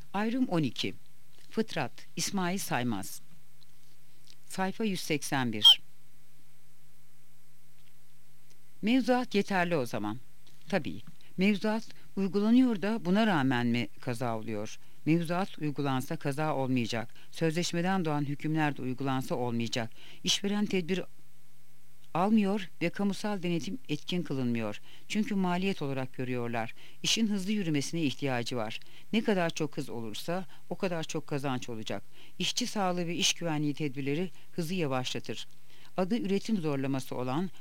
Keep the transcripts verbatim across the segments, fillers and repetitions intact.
Ayrım on iki. Fıtrat, İsmail Saymaz. Sayfa yüz seksen bir. Mevzuat yeterli o zaman. Tabii, mevzuat uygulanıyor da buna rağmen mi kaza oluyor? Mevzuat uygulansa kaza olmayacak. Sözleşmeden doğan hükümler de uygulansa olmayacak. İşveren tedbir almıyor ve kamusal denetim etkin kılınmıyor. Çünkü maliyet olarak görüyorlar. İşin hızlı yürümesine ihtiyacı var. Ne kadar çok hız olursa o kadar çok kazanç olacak. İşçi sağlığı ve iş güvenliği tedbirleri hızı yavaşlatır. Adı üretim zorlaması olan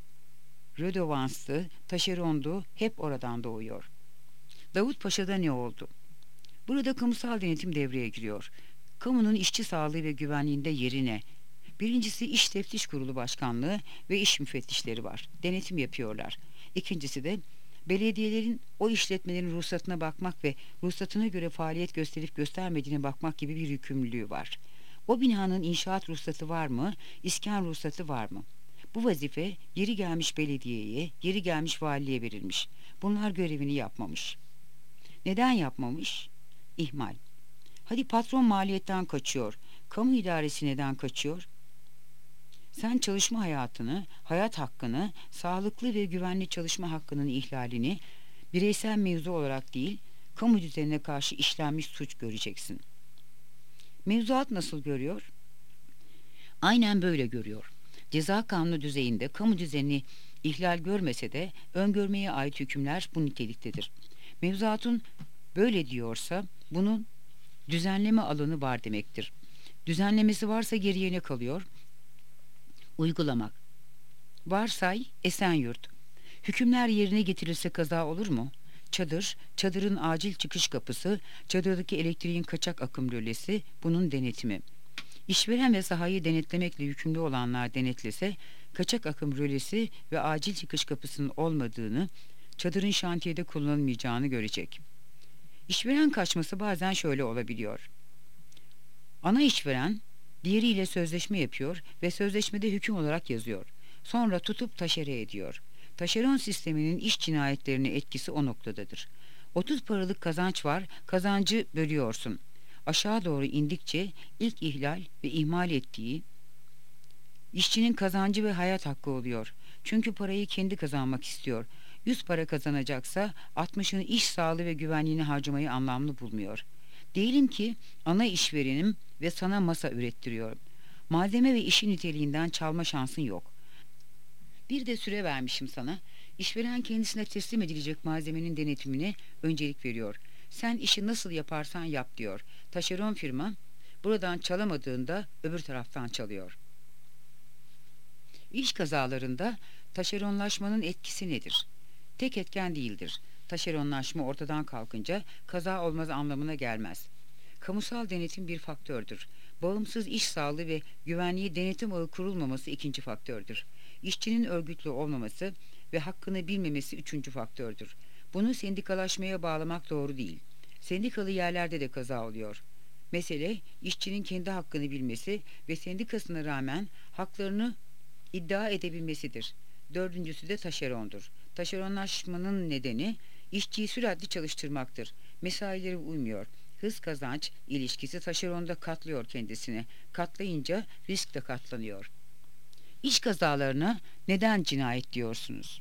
rödovanstı, taşerondu hep oradan doğuyor. Davut Paşa'da ne oldu? Burada kamusal denetim devreye giriyor. Kamunun işçi sağlığı ve güvenliğinde yeri ne? Birincisi İş Teftiş Kurulu Başkanlığı ve iş müfettişleri var. Denetim yapıyorlar. İkincisi de belediyelerin o işletmelerin ruhsatına bakmak ve ruhsatına göre faaliyet gösterip göstermediğine bakmak gibi bir yükümlülüğü var. O binanın inşaat ruhsatı var mı, iskan ruhsatı var mı? Bu vazife yeri gelmiş belediyeye, yeri gelmiş valiliğe verilmiş. Bunlar görevini yapmamış. Neden yapmamış? İhmal. Hadi patron maliyetten kaçıyor. Kamu idaresi neden kaçıyor? Sen çalışma hayatını, hayat hakkını, sağlıklı ve güvenli çalışma hakkının ihlalini bireysel mevzu olarak değil, kamu düzenine karşı işlenmiş suç göreceksin. Mevzuat nasıl görüyor? Aynen böyle görüyor. Ceza kanunu düzeyinde kamu düzenini ihlal görmese de öngörmeye ait hükümler bu niteliktedir. Mevzuatın böyle diyorsa bunun düzenleme alanı var demektir. Düzenlemesi varsa geriye ne kalıyor? Uygulamak. Varsay Esenyurt. Hükümler yerine getirilse kaza olur mu? Çadır, çadırın acil çıkış kapısı, çadırdaki elektriğin kaçak akım rölesi bunun denetimi. İşveren ve sahayı denetlemekle yükümlü olanlar denetlese, kaçak akım rölesi ve acil çıkış kapısının olmadığını, çadırın şantiyede kullanılmayacağını görecek. İşveren kaçması bazen şöyle olabiliyor. Ana işveren diğeriyle sözleşme yapıyor ve sözleşmede hüküm olarak yazıyor. Sonra tutup taşere ediyor. Taşeron sisteminin iş cinayetlerine etkisi o noktadadır. otuz paralık kazanç var, kazancı bölüyorsun. Aşağı doğru indikçe ilk ihlal ve ihmal ettiği işçinin kazancı ve hayat hakkı oluyor. Çünkü parayı kendi kazanmak istiyor. yüz para kazanacaksa altmışını iş sağlığı ve güvenliğini harcamayı anlamlı bulmuyor. Diyelim ki ana işverenim ve sana masa ürettiriyorum. Malzeme ve işin niteliğinden çalma şansın yok. Bir de süre vermişim sana. İşveren kendisine teslim edilecek malzemenin denetimine öncelik veriyor. Sen işi nasıl yaparsan yap diyor. Taşeron firma buradan çalamadığında öbür taraftan çalıyor. İş kazalarında taşeronlaşmanın etkisi nedir? Tek etken değildir. Taşeronlaşma ortadan kalkınca kaza olmaz anlamına gelmez. Kamusal denetim bir faktördür. Bağımsız iş sağlığı ve güvenliği denetim ağı kurulmaması ikinci faktördür. İşçinin örgütlü olmaması ve hakkını bilmemesi üçüncü faktördür. Bunu sendikalaşmaya bağlamak doğru değil. Sendikalı yerlerde de kaza oluyor. Mesele işçinin kendi hakkını bilmesi ve sendikasına rağmen haklarını iddia edebilmesidir. Dördüncüsü de taşerondur. Taşeronlaşmanın nedeni işçiyi sürekli çalıştırmaktır. Mesaileri uymuyor. Hız kazanç ilişkisi taşeronda katlıyor kendisini. Katlayınca risk de katlanıyor. İş kazalarına neden cinayet diyorsunuz?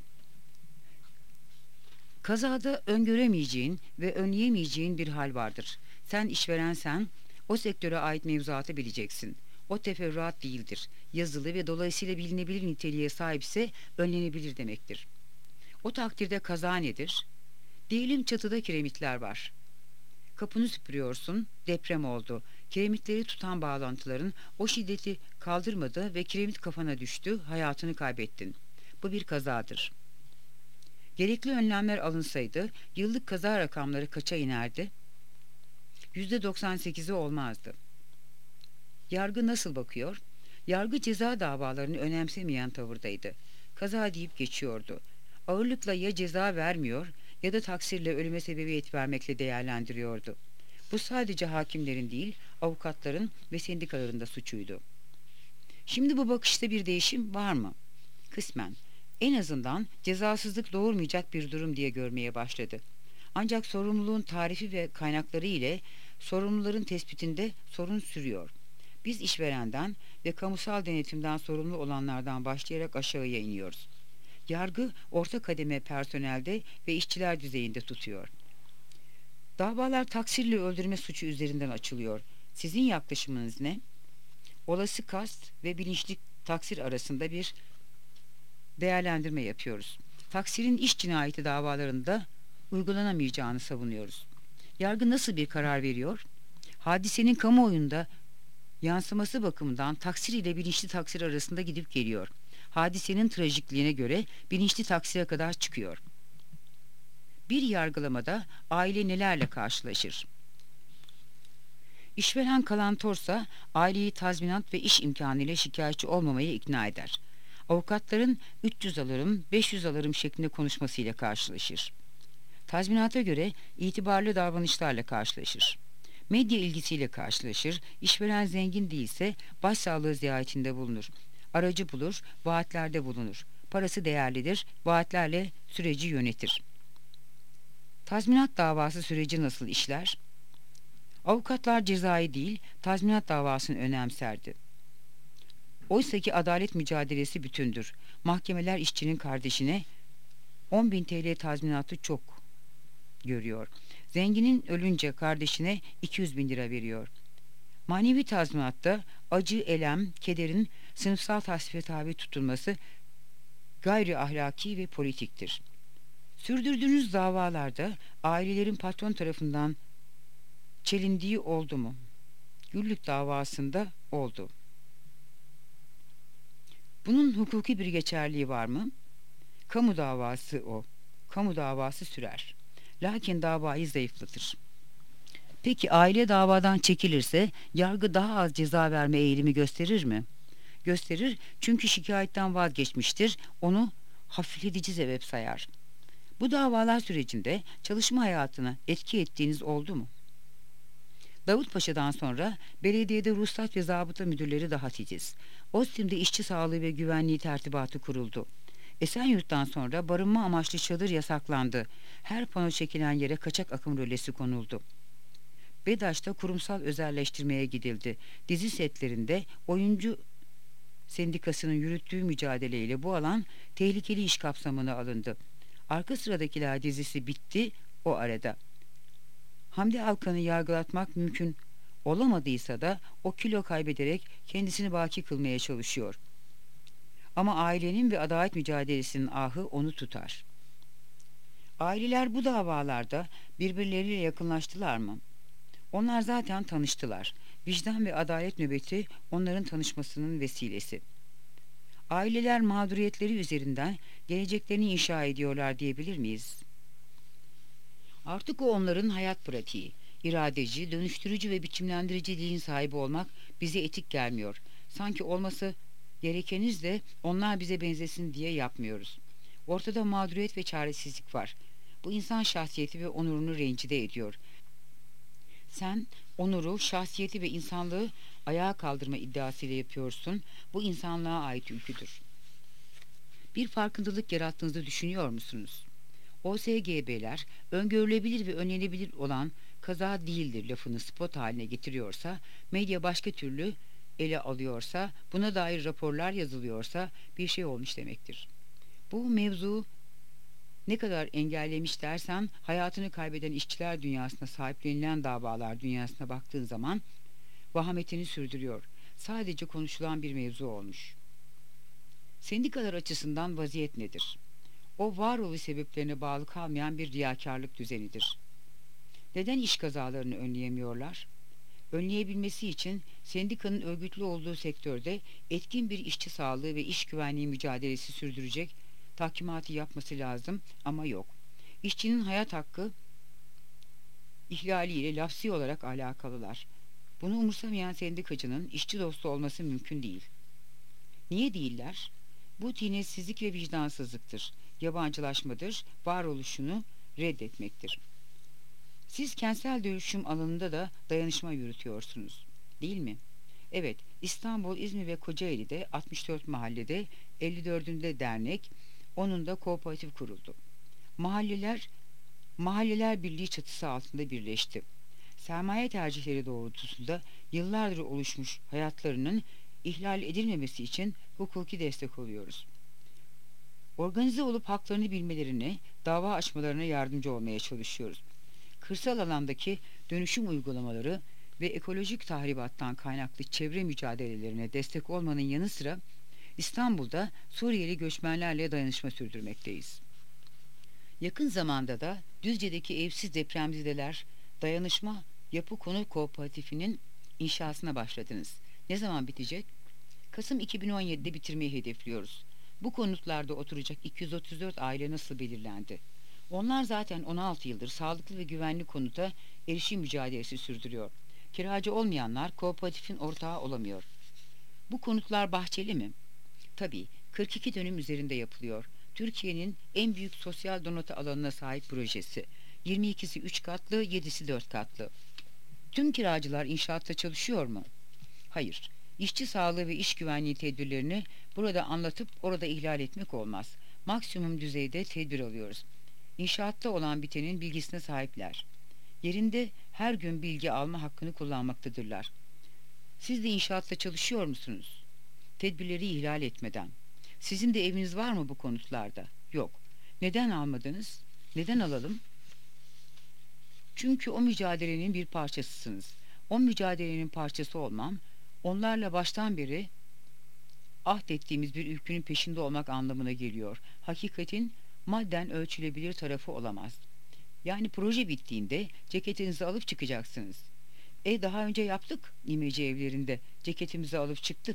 Kazada öngöremeyeceğin ve önleyemeyeceğin bir hal vardır. Sen işverensen o sektöre ait mevzuatı bileceksin. O teferruat değildir. Yazılı ve dolayısıyla bilinebilir niteliğe sahipse önlenebilir demektir. O takdirde kaza nedir? Diyelim çatıda kiremitler var. Kapını süpürüyorsun, deprem oldu. Kiremitleri tutan bağlantıların o şiddeti kaldırmadı ve kiremit kafana düştü, hayatını kaybettin. Bu bir kazadır. Gerekli önlemler alınsaydı yıllık kaza rakamları kaça inerdi? yüzde doksan sekizi olmazdı. Yargı nasıl bakıyor? Yargı ceza davalarını önemsemeyen tavırdaydı. Kaza deyip geçiyordu. Ağırlıkla ya ceza vermiyor ya da taksirle ölüme sebebiyet vermekle değerlendiriyordu. Bu sadece hakimlerin değil, avukatların ve sendikaların da suçuydu. Şimdi bu bakışta bir değişim var mı? Kısmen. En azından cezasızlık doğurmayacak bir durum diye görmeye başladı. Ancak sorumluluğun tarifi ve kaynakları ile Sorumluların tespitinde sorun sürüyor. Biz işverenden ve kamusal denetimden sorumlu olanlardan başlayarak aşağıya iniyoruz. Yargı orta kademe personelde ve işçiler düzeyinde tutuyor. Davalar taksirle öldürme suçu üzerinden açılıyor. Sizin yaklaşımınız ne? Olası kast ve bilinçli taksir arasında bir değerlendirme yapıyoruz. Taksirin iş cinayeti davalarında uygulanamayacağını savunuyoruz. Yargı nasıl bir karar veriyor? Hadisenin kamuoyunda yansıması bakımından taksir ile bilinçli taksir arasında gidip geliyor. Hadisenin trajikliğine göre bilinçli taksire kadar çıkıyor. Bir yargılamada aile nelerle karşılaşır? İşveren kalantorsa aileyi tazminat ve iş imkanı ile şikayetçi olmamaya ikna eder. Avukatların üç yüz alırım, beş yüz alırım şeklinde konuşmasıyla karşılaşır. Tazminata göre itibarlı davranışlarla karşılaşır. Medya ilgisiyle karşılaşır, işveren zengin değilse başsağlığı ziyaretinde bulunur. Aracı bulur, vaatlerde bulunur. Parası değerlidir, vaatlerle süreci yönetir. Tazminat davası süreci nasıl işler? Avukatlar cezayı değil, tazminat davasını önemserdi. Oysaki adalet mücadelesi bütündür. Mahkemeler işçinin kardeşine on bin T L tazminatı çok görüyor. Zenginin ölünce kardeşine iki yüz bin lira veriyor. Manevi tazminatta acı, elem, kederin sınıfsal tasfiye tabi tutulması gayri ahlaki ve politiktir. Sürdürdüğünüz davalarda ailelerin patron tarafından çelindiği oldu mu? Güllük davasında oldu. Bunun hukuki bir geçerliği var mı? Kamu davası o. Kamu davası sürer. Lakin davayı zayıflatır. Peki aile davadan çekilirse yargı daha az ceza verme eğilimi gösterir mi? Gösterir, çünkü şikayetten vazgeçmiştir, onu hafifletici sebep sayar. Bu davalar sürecinde çalışma hayatına etki ettiğiniz oldu mu? Davutpaşa'dan sonra belediyede ruhsat ve zabıta müdürleri daha titiz. Ostim'de işçi sağlığı ve güvenliği tertibatı kuruldu. Esenyurt'tan sonra barınma amaçlı çadır yasaklandı. Her pano çekilen yere kaçak akım rölesi konuldu. Bedaş'ta kurumsal özelleştirmeye gidildi. Dizi setlerinde oyuncu sendikasının yürüttüğü mücadeleyle bu alan tehlikeli iş kapsamına alındı. Arka Sıradakiler dizisi bitti o arada. Hamdi Alkan'ı yargılatmak mümkün olamadıysa da o kilo kaybederek kendisini baki kılmaya çalışıyor. Ama ailenin ve adalet mücadelesinin ahı onu tutar. Aileler bu davalarda birbirleriyle yakınlaştılar mı? Onlar zaten tanıştılar. Vicdan ve adalet nöbeti onların tanışmasının vesilesi. Aileler mağduriyetleri üzerinden geleceklerini inşa ediyorlar diyebilir miyiz? Artık o onların hayat pratiği. İradeci, dönüştürücü ve biçimlendirici dilin sahibi olmak bize etik gelmiyor. Sanki olması gerekeniz de onlar bize benzesin diye yapmıyoruz. Ortada mağduriyet ve çaresizlik var. Bu insan şahsiyeti ve onurunu rencide ediyor. Sen onuru, şahsiyeti ve insanlığı ayağa kaldırma iddiasıyla yapıyorsun. Bu insanlığa ait ülküdür. Bir farkındalık yarattığınızı düşünüyor musunuz? O S G B'ler öngörülebilir ve önlenebilir olan kaza değildir lafını spot haline getiriyorsa, medya başka türlü ele alıyorsa, buna dair raporlar yazılıyorsa bir şey olmuş demektir. Bu mevzu ne kadar engellemiş dersen, hayatını kaybeden işçiler dünyasına sahiplenilen davalar dünyasına baktığın zaman vahametini sürdürüyor. Sadece konuşulan bir mevzu olmuş. Sendikalar açısından vaziyet nedir? O varoluş sebeplerine bağlı kalmayan bir riyakarlık düzenidir. Neden iş kazalarını önleyemiyorlar? Önleyebilmesi için sendikanın örgütlü olduğu sektörde etkin bir işçi sağlığı ve iş güvenliği mücadelesi sürdürecek tahkimatı yapması lazım ama yok. İşçinin hayat hakkı ihlaliyle lafsi olarak alakalılar. Bunu umursamayan sendikacının işçi dostu olması mümkün değil. Niye değiller? Bu tinetsizlik ve vicdansızlıktır. Yabancılaşmadır, varoluşunu reddetmektir. Siz kentsel dönüşüm alanında da dayanışma yürütüyorsunuz, değil mi? Evet, İstanbul, İzmir ve Kocaeli'de altmış dört mahallede, elli dördünde dernek, onun da kooperatif kuruldu. Mahalleler, Mahalleler Birliği çatısı altında birleşti. sermaye tercihleri doğrultusunda yıllardır oluşmuş hayatlarının ihlal edilmemesi için hukuki destek oluyoruz. Organize olup haklarını bilmelerine, dava açmalarına yardımcı olmaya çalışıyoruz. Kırsal alandaki dönüşüm uygulamaları ve ekolojik tahribattan kaynaklı çevre mücadelelerine destek olmanın yanı sıra İstanbul'da Suriyeli göçmenlerle dayanışma sürdürmekteyiz. Yakın zamanda da Düzce'deki evsiz depremzedeler dayanışma yapı konut kooperatifinin inşasına başladınız. Ne zaman bitecek? Kasım iki bin on yedide bitirmeyi hedefliyoruz. Bu konutlarda oturacak iki yüz otuz dört aile nasıl belirlendi? Onlar zaten on altı yıldır sağlıklı ve güvenli konuta erişim mücadelesi sürdürüyor. Kiracı olmayanlar kooperatifin ortağı olamıyor. Bu konutlar bahçeli mi? Tabii, kırk iki dönüm üzerinde yapılıyor. Türkiye'nin en büyük sosyal donatı alanına sahip projesi. yirmi ikisi üç katlı, yedisi dört katlı. Tüm kiracılar inşaatta çalışıyor mu? Hayır. İşçi sağlığı ve iş güvenliği tedbirlerini burada anlatıp orada ihlal etmek olmaz. Maksimum düzeyde tedbir alıyoruz. İnşaatta olan bitenin bilgisine sahipler. Yerinde her gün bilgi alma hakkını kullanmaktadırlar. Siz de inşaatta çalışıyor musunuz? Tedbirleri ihlal etmeden. Sizin de eviniz var mı bu konutlarda? Yok. Neden almadınız? Neden alalım? Çünkü o mücadelenin bir parçasısınız. O mücadelenin parçası olmam, onlarla baştan beri ahdettiğimiz bir ülkünün peşinde olmak anlamına geliyor. Hakikatin madden ölçülebilir tarafı olamaz. Yani proje bittiğinde ceketinizi alıp çıkacaksınız. E daha önce yaptık imece evlerinde. Ceketimizi alıp çıktık.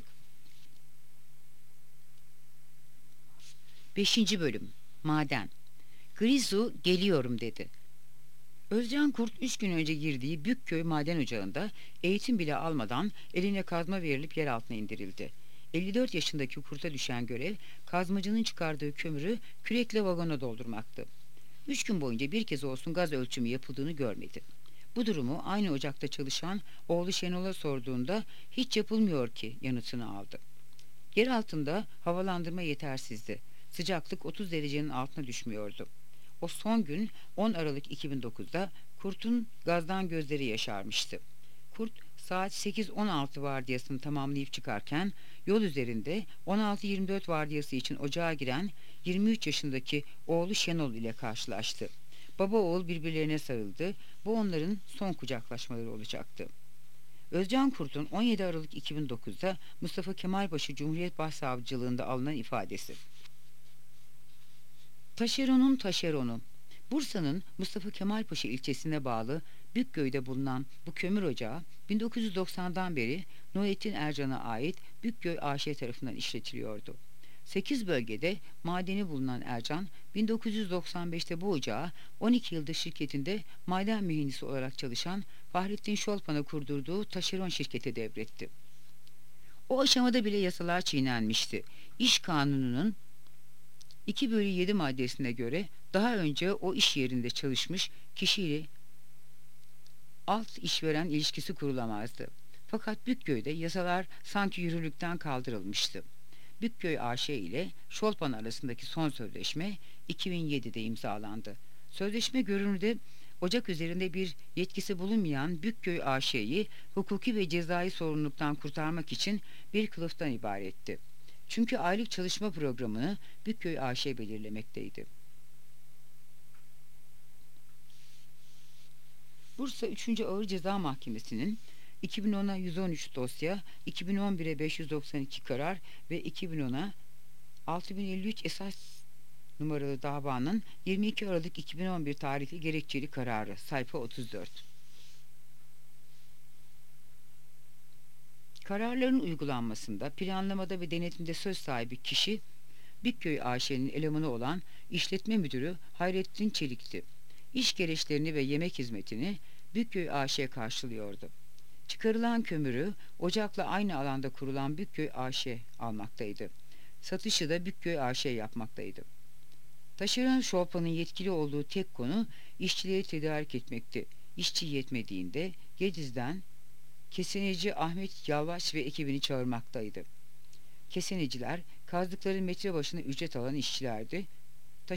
Beşinci bölüm. Maden. Grizu geliyorum dedi. Özcan Kurt üç gün önce girdiği Bükköy maden ocağında eğitim bile almadan eline kazma verilip yer altına indirildi. elli dört yaşındaki Kurt'a düşen görev kazmacının çıkardığı kömürü kürekle vagona doldurmaktı. Üç gün boyunca bir kez olsun gaz ölçümü yapıldığını görmedi. Bu durumu aynı ocakta çalışan oğlu Şenol'a sorduğunda hiç yapılmıyor ki yanıtını aldı. Yer altında havalandırma yetersizdi. Sıcaklık otuz derecenin altına düşmüyordu. O son gün on Aralık iki bin dokuzda Kurt'un gazdan gözleri yaşarmıştı. Kurt saat sekiz on altı vardiyasını tamamlayıp çıkarken yol üzerinde on altı yirmi dört vardiyası için ocağa giren yirmi üç yaşındaki oğlu Şenol ile karşılaştı. Baba oğul birbirlerine sarıldı. Bu onların son kucaklaşmaları olacaktı. Özcan Kurt'un on yedi Aralık iki bin dokuzda Mustafa Kemalpaşa Cumhuriyet Başsavcılığında alınan ifadesi. Taşeronun taşeronu. Bursa'nın Mustafa Kemalpaşa ilçesine bağlı Bükköy'de bulunan bu kömür ocağı bin dokuz yüz doksandan beri Nurettin Ercan'a ait Bükköy A Ş tarafından işletiliyordu. sekiz bölgede madeni bulunan Ercan bin dokuz yüz doksan beşte bu ocağı on iki yıldır şirketinde maden mühendisi olarak çalışan Fahrettin Şolpan'a kurdurduğu taşeron şirkete devretti. O aşamada bile yasalar çiğnenmişti. İş kanununun iki bölü yedi maddesine göre daha önce o iş yerinde çalışmış kişiyle alt işveren ilişkisi kurulamazdı. Fakat Bükköy'de yasalar sanki yürürlükten kaldırılmıştı. Bükköy A Ş ile Şolpan arasındaki son sözleşme iki bin yedide imzalandı. Sözleşme görünürde ocak üzerinde bir yetkisi bulunmayan Bükköy A Ş'yi hukuki ve cezai sorumluluktan kurtarmak için bir kılıftan ibaretti. Çünkü aylık çalışma programını Bükköy A Ş belirlemekteydi. Bursa üçüncü Ağır Ceza Mahkemesi'nin iki bin ona yüz on üç dosya, iki bin on bire beş yüz doksan iki karar ve iki bin ona altı bin elli üç esas numaralı davanın yirmi iki Aralık iki bin on bir tarihli gerekçeli kararı, sayfa otuz dört. Kararların uygulanmasında, planlamada ve denetimde söz sahibi kişi, Bükköy A Ş'nin elemanı olan işletme müdürü Hayrettin Çelik'ti. İş gereçlerini ve yemek hizmetini Bükköy A Ş karşılıyordu. Çıkarılan kömürü ocakla aynı alanda kurulan Bükköy A Ş almaktaydı. Satışı da Bükköy A Ş yapmaktaydı. Taşeron Şolpan'ın yetkili olduğu tek konu işçileri tedarik etmekti. İşçi yetmediğinde Gediz'den keseneci Ahmet Yalvaç ve ekibini çağırmaktaydı. Keseneciler kazdıkları metre başına ücret alan işçilerdi.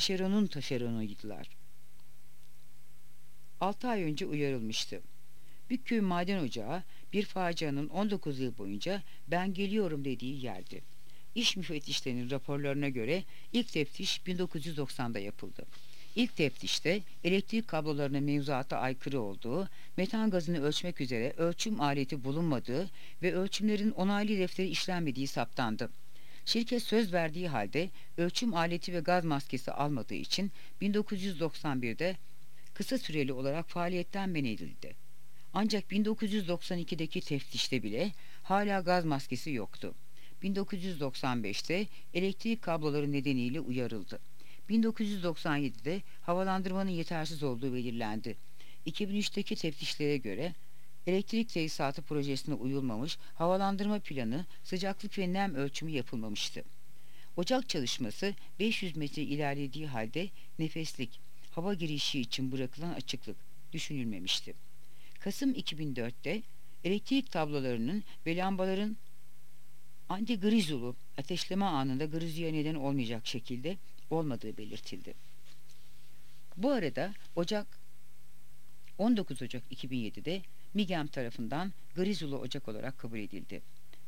Taşeronun taşeronuydular. Altı ay önce uyarılmıştı. Bükköy Maden Ocağı bir facianın on dokuz yıl boyunca ben geliyorum dediği yerdi. İş müfettişlerinin raporlarına göre ilk teftiş bin dokuz yüz doksanda yapıldı. İlk teftişte elektrik kablolarının mevzuata aykırı olduğu, metan gazını ölçmek üzere ölçüm aleti bulunmadığı ve ölçümlerin onaylı defteri işlenmediği saptandı. Şirket söz verdiği halde ölçüm aleti ve gaz maskesi almadığı için bin dokuz yüz doksan birde kısa süreli olarak faaliyetten men edildi. Ancak bin dokuz yüz doksan ikideki teftişte bile hala gaz maskesi yoktu. bin dokuz yüz doksan beşte elektrik kabloları nedeniyle uyarıldı. bin dokuz yüz doksan yedide havalandırmanın yetersiz olduğu belirlendi. iki bin üçteki teftişlere göre elektrik tesisatı projesine uyulmamış, havalandırma planı, sıcaklık ve nem ölçümü yapılmamıştı. Ocak çalışması beş yüz metre ilerlediği halde nefeslik, hava girişi için bırakılan açıklık düşünülmemişti. Kasım iki bin dörtte elektrik tablolarının ve lambaların anti-grizulu ateşleme anında grizuya neden olmayacak şekilde olmadığı belirtildi. Bu arada Ocak on dokuz Ocak iki bin yedide MİGEM tarafından grizulu ocak olarak kabul edildi.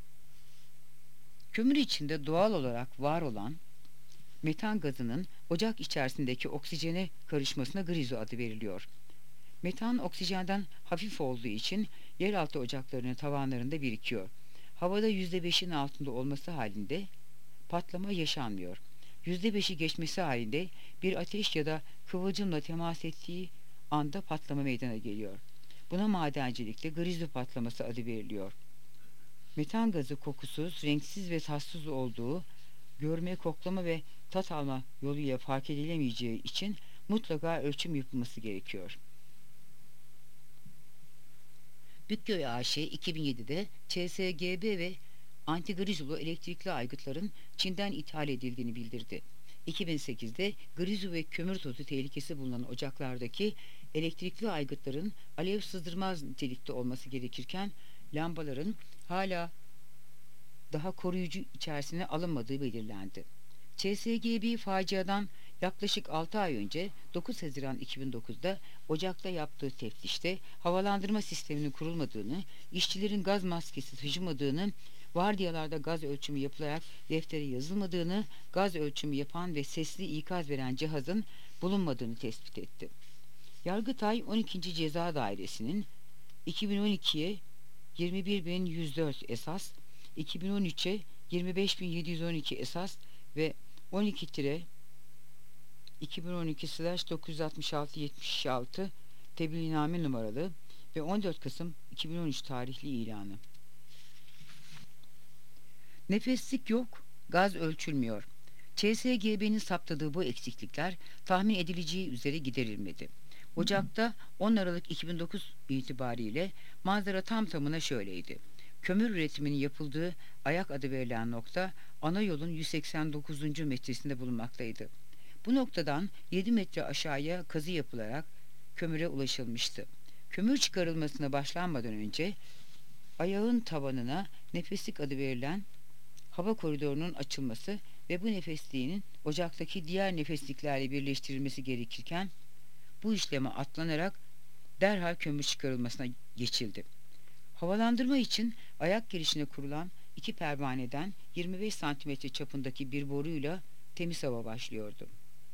Kömür içinde doğal olarak var olan metan gazının ocak içerisindeki oksijene karışmasına grizu adı veriliyor. Metan oksijenden hafif olduğu için yeraltı ocaklarının tavanlarında birikiyor. Havada yüzde beşin altında olması halinde patlama yaşanmıyor. yüzde beşi geçmesi halinde bir ateş ya da kıvılcımla temas ettiği anda patlama meydana geliyor. Buna madencilikte grizu patlaması adı veriliyor. Metan gazı kokusuz, renksiz ve tatsız olduğu, görme, koklama ve tat alma yoluyla fark edilemeyeceği için mutlaka ölçüm yapılması gerekiyor. Bükköy A Ş iki bin yedide Ç S G B ve antigrizulu elektrikli aygıtların Çin'den ithal edildiğini bildirdi. iki bin sekizde grizu ve kömür tozu tehlikesi bulunan ocaklardaki elektrikli aygıtların alev sızdırmaz nitelikte olması gerekirken lambaların hala daha koruyucu içerisine alınmadığı belirlendi. Ç S G B faciadan yaklaşık altı ay önce dokuz Haziran iki bin dokuzda ocakta yaptığı teftişte havalandırma sisteminin kurulmadığını, işçilerin gaz maskesi taşımadığını, vardiyalarda gaz ölçümü yapılarak deftere yazılmadığını, gaz ölçümü yapan ve sesli ikaz veren cihazın bulunmadığını tespit etti. Yargıtay on ikinci Ceza Dairesi'nin iki bin on ikiye yirmi bir bin yüz dört esas, iki bin on üçe yirmi beş bin yedi yüz on iki esas ve on iki iki bin on iki dokuz yüz altmış altı yetmiş altı tebliğname numaralı ve on dört Kasım iki bin on üç tarihli ilanı. Nefeslik yok, gaz ölçülmüyor. Ç S G B'nin saptadığı bu eksiklikler tahmin edileceği üzere giderilmedi. Ocak'ta on Aralık iki bin dokuz itibariyle manzara tam tamına şöyleydi. Kömür üretiminin yapıldığı ayak adı verilen nokta ana yolun yüz seksen dokuzuncu metresinde bulunmaktaydı. Bu noktadan yedi metre aşağıya kazı yapılarak kömüre ulaşılmıştı. Kömür çıkarılmasına başlanmadan önce ayağın tavanına nefeslik adı verilen hava koridorunun açılması ve bu nefesliğinin ocaktaki diğer nefesliklerle birleştirilmesi gerekirken bu işleme atlanarak derhal kömür çıkarılmasına geçildi. Havalandırma için ayak girişine kurulan iki pervaneden yirmi beş santimetre çapındaki bir boruyla temiz hava başlıyordu.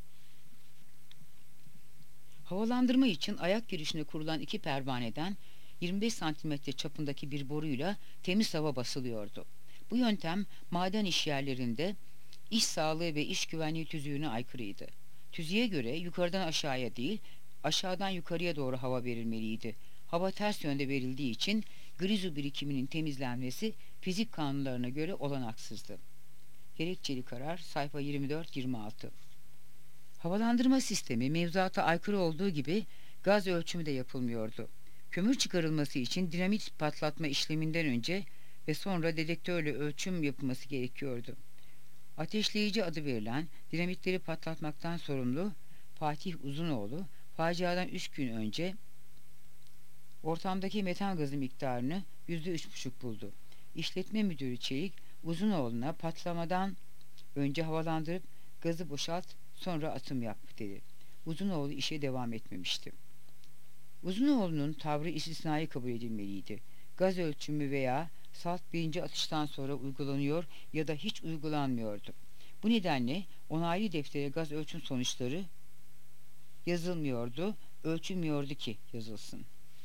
Havalandırma için ayak girişine kurulan iki pervaneden yirmi beş santimetre çapındaki bir boruyla temiz hava basılıyordu. Bu yöntem maden işyerlerinde iş sağlığı ve iş güvenliği tüzüğüne aykırıydı. Tüzüğe göre yukarıdan aşağıya değil, aşağıdan yukarıya doğru hava verilmeliydi. Hava ters yönde verildiği için grizu birikiminin temizlenmesi fizik kanunlarına göre olanaksızdı. Gerekçeli karar sayfa yirmi dört yirmi altı. Havalandırma sistemi mevzuata aykırı olduğu gibi gaz ölçümü de yapılmıyordu. Kömür çıkarılması için dinamit patlatma işleminden önce ve sonra dedektörle ölçüm yapılması gerekiyordu. Ateşleyici adı verilen dinamitleri patlatmaktan sorumlu Fatih Uzunoğlu faciadan üç gün önce ortamdaki metan gazı miktarını yüzde üç buçuk buldu. İşletme müdürü Çelik Uzunoğlu'na patlamadan önce havalandırıp gazı boşalt sonra atım yap dedi. Uzunoğlu işe devam etmemişti. Uzunoğlu'nun tavrı istisnai kabul edilmeliydi. Gaz ölçümü veya salt birinci atıştan sonra uygulanıyor ya da hiç uygulanmıyordu. Bu nedenle onaylı deftere gaz ölçüm sonuçları yazılmıyordu, ölçülmüyordu ki yazılsın.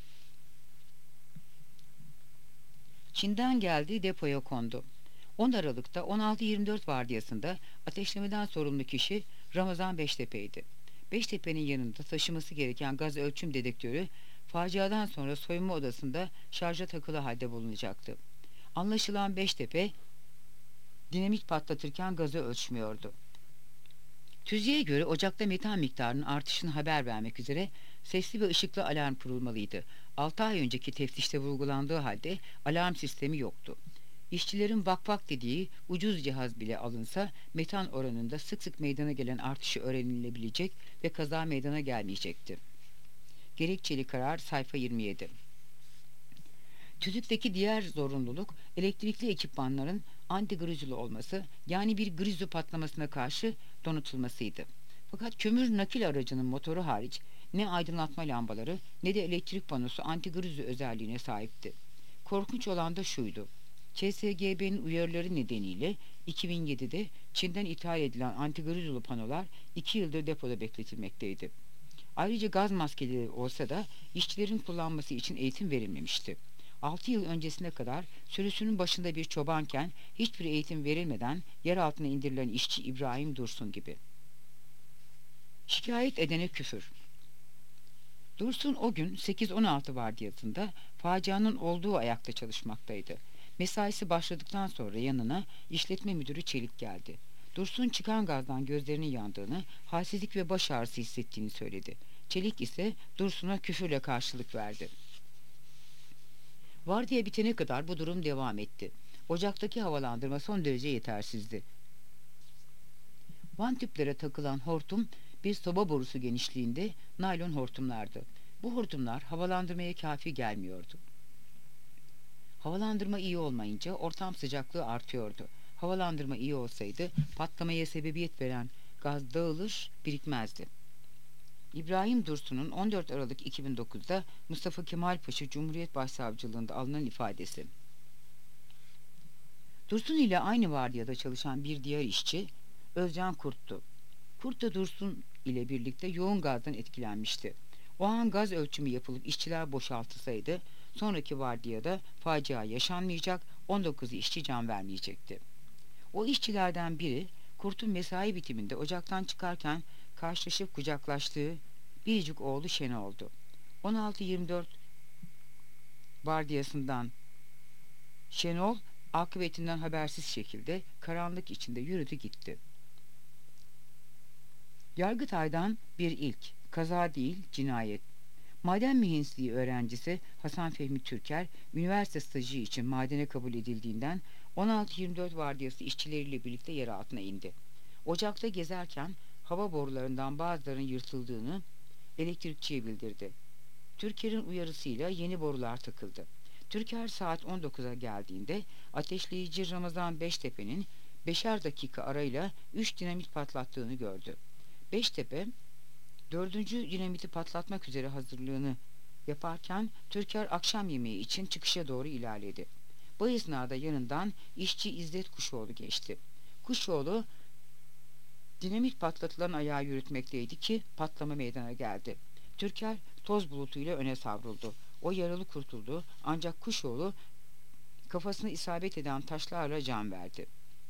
Çin'den geldi, depoya kondu. on Aralık'ta on altı yirmi dört vardiyasında ateşlemeden sorumlu kişi Ramazan Beştepe'ydi. Beştepe'nin yanında taşıması gereken gaz ölçüm dedektörü faciadan sonra soyunma odasında şarja takılı halde bulunacaktı. Anlaşılan Beştepe dinamit patlatırken gazı ölçmüyordu. Tüzüğe göre ocakta metan miktarının artışını haber vermek üzere sesli ve ışıklı alarm kurulmalıydı. altı ay önceki teftişte vurgulandığı halde alarm sistemi yoktu. İşçilerin vak vak dediği ucuz cihaz bile alınsa metan oranında sık sık meydana gelen artışı öğrenilebilecek ve kaza meydana gelmeyecekti. Gerekçeli karar sayfa yirmi yedi. Tüzükteki diğer zorunluluk elektrikli ekipmanların antigrizolu olması, yani bir grizo patlamasına karşı donatılmasıydı. Fakat kömür nakil aracının motoru hariç ne aydınlatma lambaları ne de elektrik panosu antigrizo özelliğine sahipti. Korkunç olan da şuydu: Ç S G B'nin uyarıları nedeniyle iki bin yedide Çin'den ithal edilen antigrizolu panolar iki yıldır depoda bekletilmekteydi. Ayrıca gaz maskeleri olsa da işçilerin kullanması için eğitim verilmemişti. altı yıl öncesine kadar sürüsünün başında bir çobanken hiçbir eğitim verilmeden yer altına indirilen işçi İbrahim Dursun gibi. Şikayet edene küfür. Dursun o gün sekiz on altı vardiyasında facianın olduğu ayakta çalışmaktaydı. Mesaisi başladıktan sonra yanına işletme müdürü Çelik geldi. Dursun çıkan gazdan gözlerinin yandığını, halsizlik ve baş ağrısı hissettiğini söyledi. Çelik ise Dursun'a küfürle karşılık verdi. Vardiya bitene kadar bu durum devam etti. Ocaktaki havalandırma son derece yetersizdi. Van tüplere takılan hortum bir soba borusu genişliğinde naylon hortumlardı. Bu hortumlar havalandırmaya kafi gelmiyordu. Havalandırma iyi olmayınca ortam sıcaklığı artıyordu. Havalandırma iyi olsaydı patlamaya sebebiyet veren gaz dağılır, birikmezdi. İbrahim Dursun'un on dört Aralık iki bin dokuzda Mustafa Kemal Paşa Cumhuriyet Başsavcılığında alınan ifadesi. Dursun ile aynı vardiyada çalışan bir diğer işçi Özcan Kurt'tu. Kurt da Dursun ile birlikte yoğun gazdan etkilenmişti. O an gaz ölçümü yapılıp işçiler boşaltılsaydı sonraki vardiyada facia yaşanmayacak, on dokuz işçi can vermeyecekti. O işçilerden biri Kurt'un mesai bitiminde ocaktan çıkarken karşılaşıp kucaklaştığı biricik oğlu Şenol'du. on altı yirmi dört vardiyasından Şenol akıbetinden habersiz şekilde karanlık içinde yürüdü gitti. Yargıtay'dan bir ilk, kaza değil cinayet. Maden mühendisliği öğrencisi Hasan Fehmi Türker, üniversite stajı için madene kabul edildiğinden on altı yirmi dört vardiyası işçileriyle birlikte yer altına indi. Ocakta gezerken hava borularından bazılarının yırtıldığını elektrikçiye bildirdi. Türker'in uyarısıyla yeni borular takıldı. Türker saat on dokuza geldiğinde ateşleyici Ramazan Beştepe'nin beşer dakika arayla üç dinamit patlattığını gördü. Beştepe dördüncü dinamiti patlatmak üzere hazırlığını yaparken Türker akşam yemeği için çıkışa doğru ilerledi. Bu esnada yanından işçi İzzet Kuşoğlu geçti. Kuşoğlu dinamit patlatılan ayağı yürütmekteydi ki patlama meydana geldi. Türker toz bulutuyla öne savruldu. O yaralı kurtuldu, ancak Kuşoğlu kafasına isabet eden taşlarla can verdi.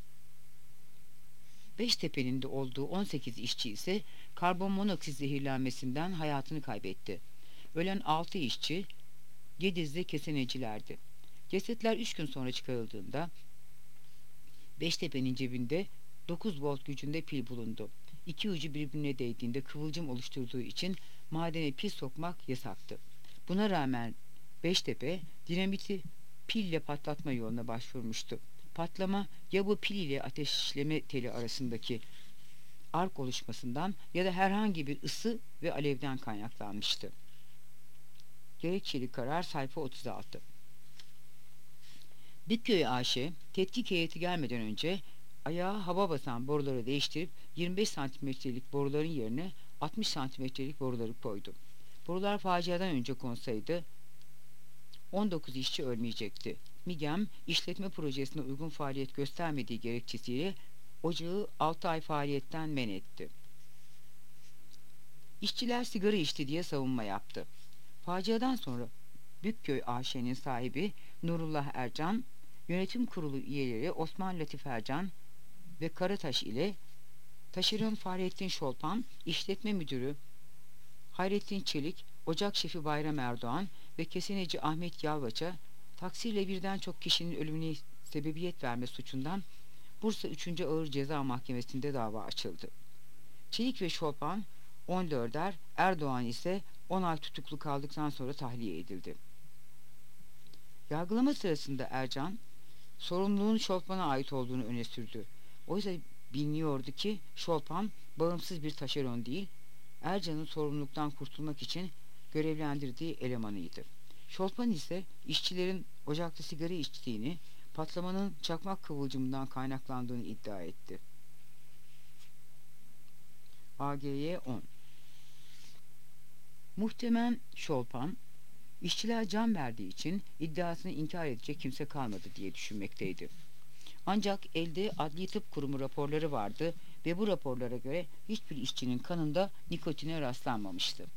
Beştepe'nin de olduğu on sekiz işçi ise karbon monoksit zehirlenmesinden hayatını kaybetti. Ölen altı işçi Gediz'de kesenecilerdi. Cesetler üç gün sonra çıkarıldığında Beştepe'nin cebinde dokuz volt gücünde pil bulundu. İki ucu birbirine değdiğinde kıvılcım oluşturduğu için madene pil sokmak yasaktı. Buna rağmen Beştepe dinamiti pille patlatma yoluna başvurmuştu. Patlama ya bu pil ile ateşleme teli arasındaki ark oluşmasından ya da herhangi bir ısı ve alevden kaynaklanmıştı. Gerekçeli karar sayfa otuz altı. Bükköy A Ş tetkik heyeti gelmeden önce ayağı hava basan boruları değiştirip yirmi beş santimetrelik boruların yerine altmış santimetrelik boruları koydu. Borular faciadan önce konsaydı on dokuz işçi ölmeyecekti. MİGEM işletme projesine uygun faaliyet göstermediği gerekçesiyle ocağı altı ay faaliyetten men etti. İşçiler sigara içti diye savunma yaptı. Faciadan sonra Bükköy A Ş'nin sahibi Nurullah Ercan, yönetim kurulu üyeleri Osman Latif Ercan ve Karataş ile taşeron Fahrettin Şolpan, işletme müdürü Hayrettin Çelik, ocak şefi Bayram Erdoğan ve keseneci Ahmet Yalvaç'a taksiyle birden çok kişinin ölümüne sebebiyet verme suçundan Bursa üçüncü Ağır Ceza Mahkemesi'nde dava açıldı. Çelik ve Şolpan on dörder, Erdoğan ise on ay tutuklu kaldıktan sonra tahliye edildi. Yargılama sırasında Ercan, sorumluluğun Şolpan'a ait olduğunu öne sürdü. Oysa biliniyordu ki Şolpan bağımsız bir taşeron değil, Ercan'ın sorumluluktan kurtulmak için görevlendirdiği elemanıydı. Şolpan ise işçilerin ocakta sigara içtiğini, patlamanın çakmak kıvılcımından kaynaklandığını iddia etti. A G Y on Muhtemelen Şolpan, işçiler can verdiği için iddiasını inkar edecek kimse kalmadı diye düşünmekteydi. Ancak elde Adli Tıp Kurumu raporları vardı ve bu raporlara göre hiçbir işçinin kanında nikotine rastlanmamıştı.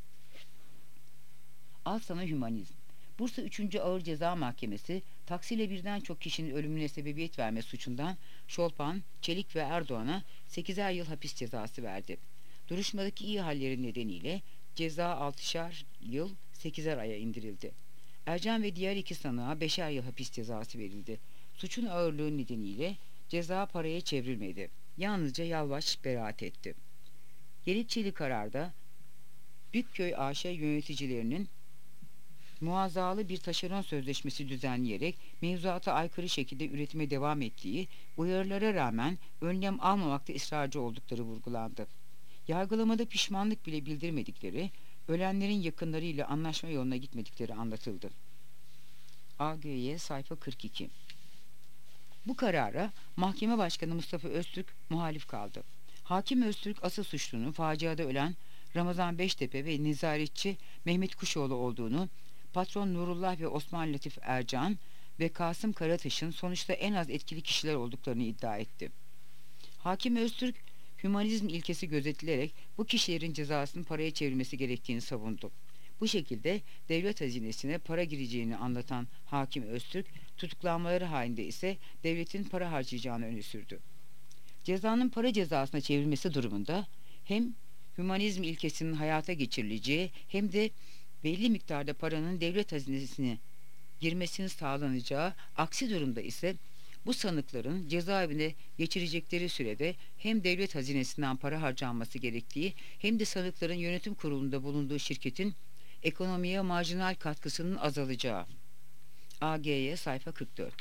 Al sana hümanizm. Bursa üçüncü Ağır Ceza Mahkemesi, taksiyle birden çok kişinin ölümüne sebebiyet verme suçundan Şolpan, Çelik ve Erdoğan'a sekizer yıl hapis cezası verdi. Duruşmadaki iyi halleri nedeniyle ceza altışar yıl sekizer aya indirildi. Ercan ve diğer iki sanığa beşer yıl hapis cezası verildi. Suçun ağırlığı nedeniyle ceza paraya çevrilmedi. Yalnızca Yalvaç beraat etti. Gerekçeli kararda Bükköy A Ş yöneticilerinin muazzalı bir taşeron sözleşmesi düzenleyerek mevzuata aykırı şekilde üretime devam ettiği, uyarılara rağmen önlem almamakta ısrarcı oldukları vurgulandı. Yargılamada pişmanlık bile bildirmedikleri, ölenlerin yakınlarıyla anlaşma yoluna gitmedikleri anlatıldı. A G Y sayfa kırk iki. Bu karara Mahkeme Başkanı Mustafa Öztürk muhalif kaldı. Hakim Öztürk asıl suçlunun faciada ölen Ramazan Beştepe ve nezaretçi Mehmet Kuşoğlu olduğunu, patron Nurullah ve Osman Latif Ercan ve Kasım Karataş'ın sonuçta en az etkili kişiler olduklarını iddia etti. Hakim Öztürk, hümanizm ilkesi gözetilerek bu kişilerin cezasının paraya çevrilmesi gerektiğini savundu. Bu şekilde devlet hazinesine para gireceğini anlatan Hakim Öztürk, tutuklanmaları halinde ise devletin para harcayacağını öne sürdü. Cezanın para cezasına çevrilmesi durumunda hem hümanizm ilkesinin hayata geçirileceği hem de belli miktarda paranın devlet hazinesine girmesinin sağlanacağı, aksi durumda ise bu sanıkların cezaevine geçirecekleri sürede hem devlet hazinesinden para harcanması gerektiği hem de sanıkların yönetim kurulunda bulunduğu şirketin ekonomiye marjinal katkısının azalacağı. A G Y sayfa kırk dört.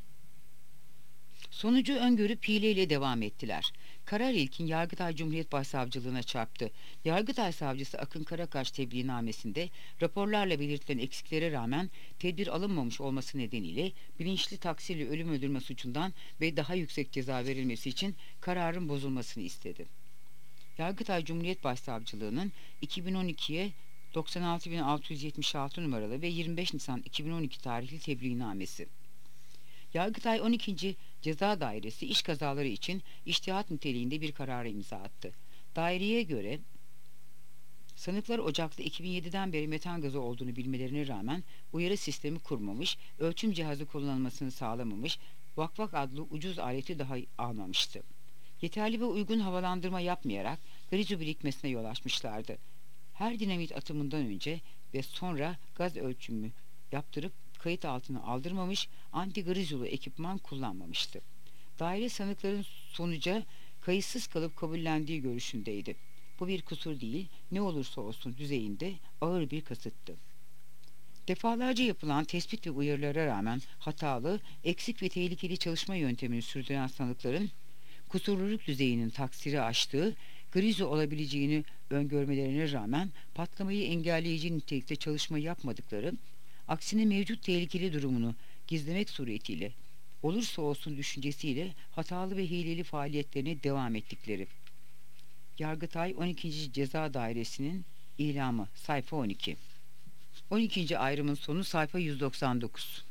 Sonucu öngörüp hileyle devam ettiler. Karar ilkin Yargıtay Cumhuriyet Başsavcılığına çarptı. Yargıtay Savcısı Akın Karakaş tebliğnamesinde raporlarla belirtilen eksiklere rağmen tedbir alınmamış olması nedeniyle bilinçli taksiyle ölüm öldürme suçundan ve daha yüksek ceza verilmesi için kararın bozulmasını istedi. Yargıtay Cumhuriyet Başsavcılığı'nın iki bin on ikiye doksan altı bin altı yüz yetmiş altı numaralı ve yirmi beş Nisan iki bin on iki tarihli tebliğnamesi. Yargıtay on ikinci Ceza Dairesi iş kazaları için içtihat niteliğinde bir karara imza attı. Daireye göre sanıklar Ocak'ta iki bin yediden beri metan gazı olduğunu bilmelerine rağmen uyarı sistemi kurmamış, ölçüm cihazı kullanılmasını sağlamamış, vakvak adlı ucuz aleti daha almamıştı. Yeterli ve uygun havalandırma yapmayarak grizu birikmesine yol açmışlardı. Her dinamit atımından önce ve sonra gaz ölçümü yaptırıp kayıt altına aldırmamış, antigrizolu ekipman kullanmamıştı. Daire sanıkların sonuca kayıtsız kalıp kabullendiği görüşündeydi. Bu bir kusur değil, ne olursa olsun düzeyinde ağır bir kasıttı. Defalarca yapılan tespit ve uyarılara rağmen hatalı, eksik ve tehlikeli çalışma yöntemini sürdüren sanıkların kusurluluk düzeyinin taksiri aştığı, grizo olabileceğini öngörmelerine rağmen patlamayı engelleyici nitelikte çalışma yapmadıkları, aksine mevcut tehlikeli durumunu gizlemek suretiyle, olursa olsun düşüncesiyle hatalı ve hileli faaliyetlerine devam ettikleri. Yargıtay on ikinci Ceza Dairesi'nin İlamı sayfa on iki. on ikinci ayrımın sonu sayfa yüz doksan dokuz.